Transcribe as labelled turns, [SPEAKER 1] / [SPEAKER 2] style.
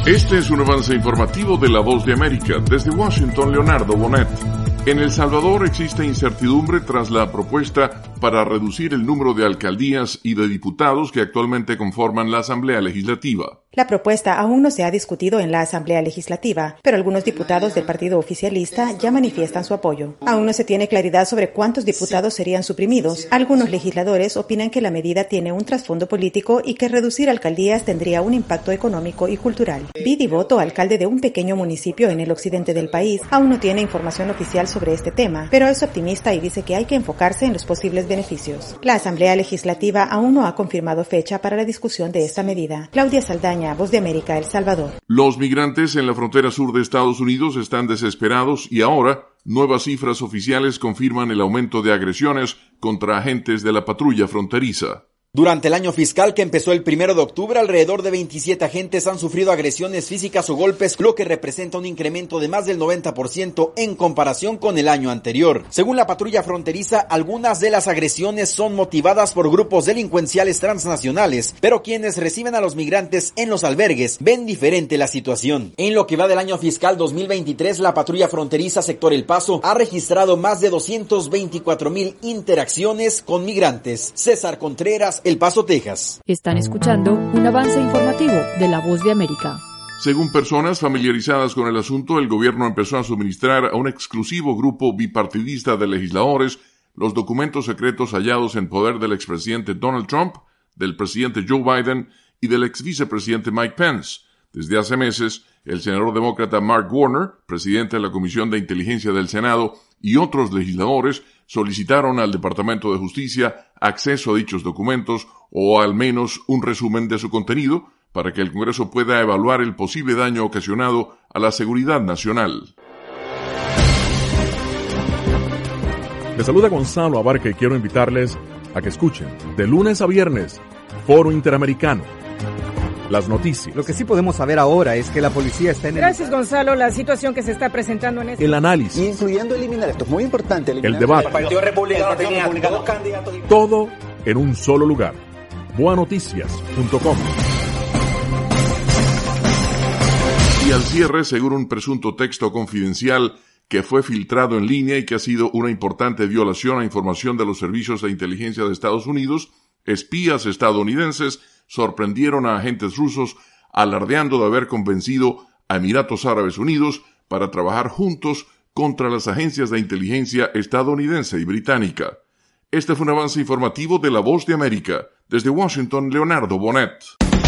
[SPEAKER 1] Este es un avance informativo de La Voz de América. Desde Washington, Leonardo Bonet. En El Salvador existe incertidumbre tras la propuesta para reducir el número de alcaldías y de diputados que actualmente conforman la Asamblea Legislativa.
[SPEAKER 2] La propuesta aún no se ha discutido en la Asamblea Legislativa, pero algunos diputados del partido oficialista ya manifiestan su apoyo. Aún no se tiene claridad sobre cuántos diputados serían suprimidos. Algunos legisladores opinan que la medida tiene un trasfondo político y que reducir alcaldías tendría un impacto económico y cultural. Vidi Voto, alcalde de un pequeño municipio en el occidente del país, aún no tiene información oficial sobre este tema, pero es optimista y dice que hay que enfocarse en los posibles beneficios. La Asamblea Legislativa aún no ha confirmado fecha para la discusión de esta medida. Claudia Saldaña, Voz de América, El Salvador.
[SPEAKER 1] Los migrantes en la frontera sur de Estados Unidos están desesperados y ahora nuevas cifras oficiales confirman el aumento de agresiones contra agentes de la patrulla fronteriza.
[SPEAKER 3] Durante el año fiscal que empezó el 1 de octubre, alrededor de 27 agentes han sufrido agresiones físicas o golpes, lo que representa un incremento de más del 90% en comparación con el año anterior. Según la patrulla fronteriza, algunas de las agresiones son motivadas por grupos delincuenciales transnacionales, pero quienes reciben a los migrantes en los albergues ven diferente la situación. En lo que va del año fiscal 2023, la patrulla fronteriza sector El Paso ha registrado más de 224,000 interacciones con migrantes. César Contreras, El Paso, Texas.
[SPEAKER 4] Están escuchando un avance informativo de La Voz de América.
[SPEAKER 1] Según personas familiarizadas con el asunto, el gobierno empezó a suministrar a un exclusivo grupo bipartidista de legisladores los documentos secretos hallados en poder del expresidente Donald Trump, del presidente Joe Biden y del exvicepresidente Mike Pence. Desde hace meses, el senador demócrata Mark Warner, presidente de la Comisión de Inteligencia del Senado, y otros legisladores solicitaron al Departamento de Justicia acceso a dichos documentos o al menos un resumen de su contenido para que el Congreso pueda evaluar el posible daño ocasionado a la seguridad nacional.
[SPEAKER 5] Les saluda Gonzalo Abarca y quiero invitarles a que escuchen de lunes a viernes Foro Interamericano. Las noticias.
[SPEAKER 6] Lo que sí podemos saber ahora es que la policía está en
[SPEAKER 7] Gracias, Gonzalo. La situación que se está presentando en
[SPEAKER 5] el análisis.
[SPEAKER 8] Incluyendo eliminar, esto es muy importante.
[SPEAKER 5] El debate.
[SPEAKER 8] El Partido Republicano tenía dos candidatos.
[SPEAKER 5] Todo en un solo lugar. Boanoticias.com.
[SPEAKER 1] Y al cierre, según un presunto texto confidencial que fue filtrado en línea y que ha sido una importante violación a información de los servicios de inteligencia de Estados Unidos, espías estadounidenses sorprendieron a agentes rusos alardeando de haber convencido a Emiratos Árabes Unidos para trabajar juntos contra las agencias de inteligencia estadounidense y británica. Este fue un avance informativo de La Voz de América. Desde Washington, Leonardo Bonet.